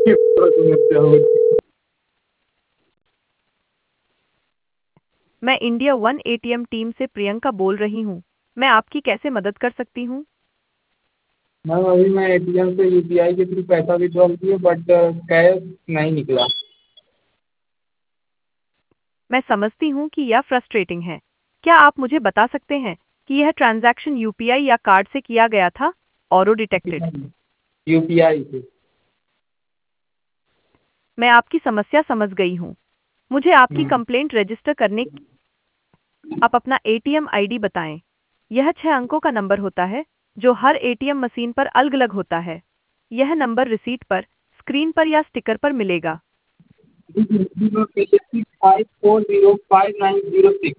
मैं India One ATM team से प्रियंका बोल रही हूँ। मैं आपकी कैसे मदद कर सकती हूँ? मैम अभी मैं एटीएम से यूपीआई के थ्रू पैसा विड्रॉल किया बट कैश नहीं निकला। मैं समझती हूँ कि यह फ्रस्ट्रेटिंग है। क्या आप मुझे बता सकते हैं कि यह ट्रांजैक्शन यूपीआई या कार्ड से किया गया था? ऑरो डिटेक्टेड। यूपीआई से। मैं आपकी समस्या समझ गई हूँ। मुझे आपकी कंप्लेंट रजिस्टर करने आप अपना एटीएम आईडी बताएं। यह 6 अंकों का नंबर होता है जो हर एटीएम मशीन पर अलग-अलग होता है। यह नंबर रिसीट पर, स्क्रीन पर या स्टिकर पर मिलेगा। 5405905906।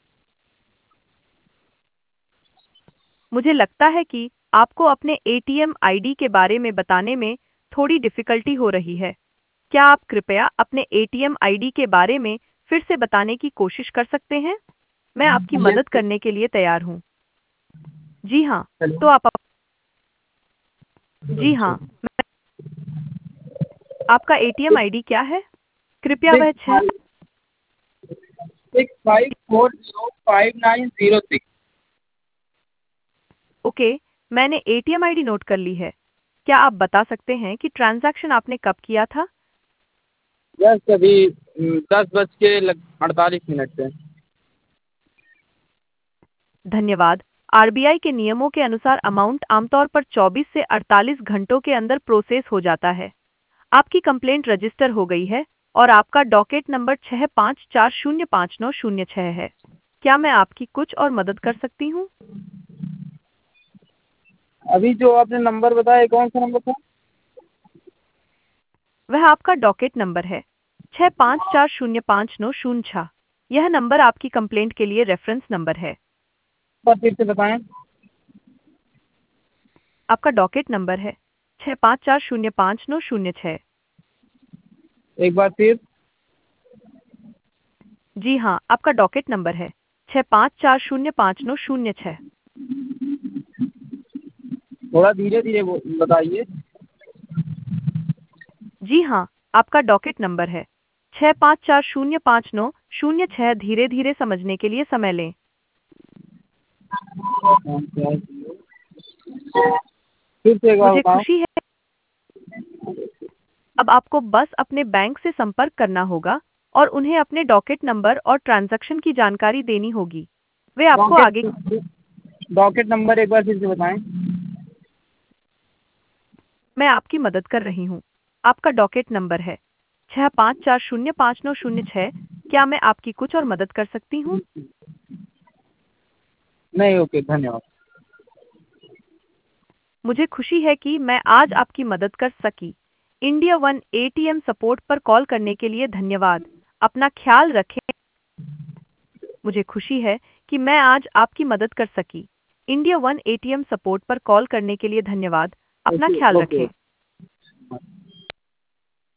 मुझे लगता है कि आपको अपने एटीएम आईडी के बारे में बताने में थोड़ी डिफ़िकल्टी हो रही है। क्या आप कृपया अपने एटीएम आईडी के बारे में फिर से बताने की कोशिश कर सकते हैं? मैं आपकी मदद करने के लिए तैयार हूँ। जी हाँ, तो हेलो। जी हाँ, आपका एटीएम आईडी क्या है? कृपया वह सिक्स 6 फाइव 654059006। ओके, मैंने एटीएम आईडी नोट कर ली है। क्या आप बता सकते हैं कि ट्रांज़ैक्शन आपने कब किया था? बस अभी 10:48 पे। धन्यवाद। आरबीआई के नियमों के अनुसार अमाउंट आमतौर पर 24 से 48 घंटों के अंदर प्रोसेस हो जाता है। आपकी कंप्लेंट रजिस्टर हो गई है और आपका डॉकेट नंबर 65405906 है। क्या मैं आपकी कुछ और मदद कर सकती हूँ? अभी जो आपने नंबर बताया कौन सा नंबर था? वह आपका डॉकेट नंबर है 65405906। यह नंबर आपकी कंप्लेंट के लिए रेफरेंस नंबर है। पर फिर से बताएं। आपका डॉकेट नंबर है 65405906। एक बार फिर। जी हाँ, आपका डॉकेट नंबर है 65405906। थोड़ा धीरे धीरे बताइए। जी हाँ, आपका डॉकेट नंबर है 65405906। धीरे धीरे समझने के लिए समय लें। फिर से एक बार मुझे बताओ। खुशी है। अब आपको बस अपने बैंक से संपर्क करना होगा और उन्हें अपने डॉकेट नंबर और ट्रांजैक्शन की जानकारी देनी होगी। वे आपको डॉकेट आगे डॉकेट नंबर एक बार फिर से बताएं। मैं आपकी मदद कर रही हूँ। आपका डॉकेट नंबर है 65405906। क्या मैं आपकी कुछ और मदद कर सकती हूँ? नहीं, ओके, धन्यवाद। मुझे खुशी है कि मैं आज आपकी मदद कर सकी। इंडिया वन एटीएम सपोर्ट पर कॉल करने के लिए धन्यवाद। अपना ख्याल रखें। मुझे खुशी है कि मैं आज आपकी मदद कर सकी। इंडिया वन एटीएम सपोर्ट पर कॉल करने के लिए धन्यवाद। अपना ओके ख्याल ओके। रखें।